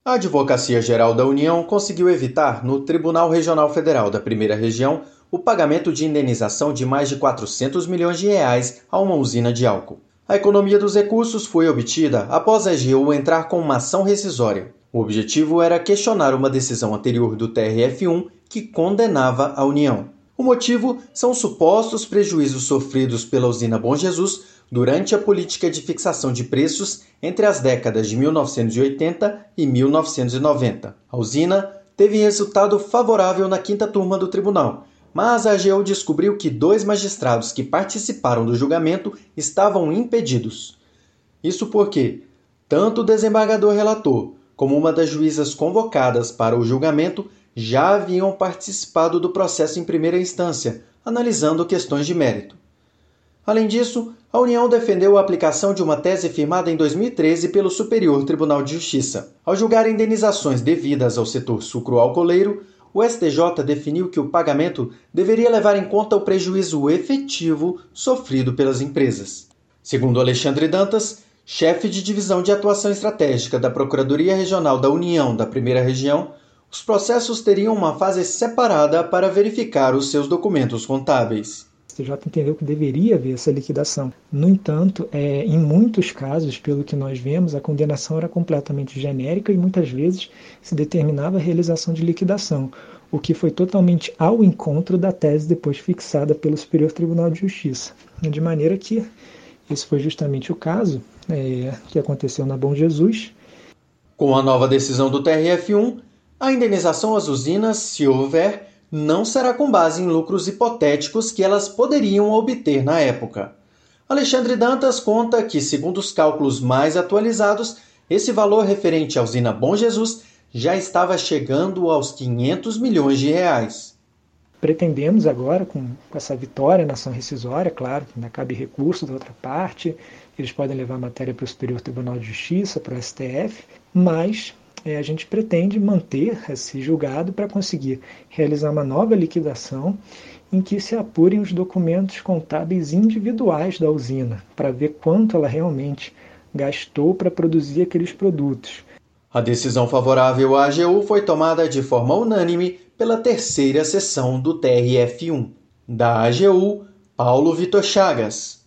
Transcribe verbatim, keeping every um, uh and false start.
A Advocacia Geral da União conseguiu evitar, no Tribunal Regional Federal da Primeira Região, o pagamento de indenização de mais de quatrocentos milhões de reais a uma usina de álcool. A economia dos recursos foi obtida após a A G U entrar com uma ação rescisória. O objetivo era questionar uma decisão anterior do T R F um que condenava a União. O motivo são supostos prejuízos sofridos pela usina Bom Jesus durante a política de fixação de preços entre as décadas de mil novecentos e oitenta e mil novecentos e noventa. A usina teve resultado favorável na quinta turma do tribunal, mas a A G U descobriu que dois magistrados que participaram do julgamento estavam impedidos. Isso porque tanto o desembargador relator como uma das juízas convocadas para o julgamento já haviam participado do processo em primeira instância, analisando questões de mérito. Além disso, a União defendeu a aplicação de uma tese firmada em dois mil e treze pelo Superior Tribunal de Justiça. Ao julgar indenizações devidas ao setor sucroalcooleiro, o S T J definiu que o pagamento deveria levar em conta o prejuízo efetivo sofrido pelas empresas. Segundo Alexandre Dantas, chefe de divisão de atuação estratégica da Procuradoria Regional da União da Primeira Região, os processos teriam uma fase separada para verificar os seus documentos contábeis. O S T J entendeu que deveria haver essa liquidação. No entanto, é, em muitos casos, pelo que nós vemos, a condenação era completamente genérica e muitas vezes se determinava a realização de liquidação, o que foi totalmente ao encontro da tese depois fixada pelo Superior Tribunal de Justiça. De maneira que esse foi justamente o caso é, que aconteceu na Bom Jesus. Com a nova decisão do T R F um, a indenização às usinas, se houver, não será com base em lucros hipotéticos que elas poderiam obter na época. Alexandre Dantas conta que, segundo os cálculos mais atualizados, esse valor referente à usina Bom Jesus já estava chegando aos quinhentos milhões de reais. Pretendemos agora, com essa vitória na ação rescisória, claro que ainda cabe recurso da outra parte, eles podem levar a matéria para o Superior Tribunal de Justiça, para o S T F, mas é, a gente pretende manter esse julgado para conseguir realizar uma nova liquidação em que se apurem os documentos contábeis individuais da usina, para ver quanto ela realmente gastou para produzir aqueles produtos. A decisão favorável à A G U foi tomada de forma unânime pela terceira sessão do T R F um. Da A G U, Paulo Vitor Chagas.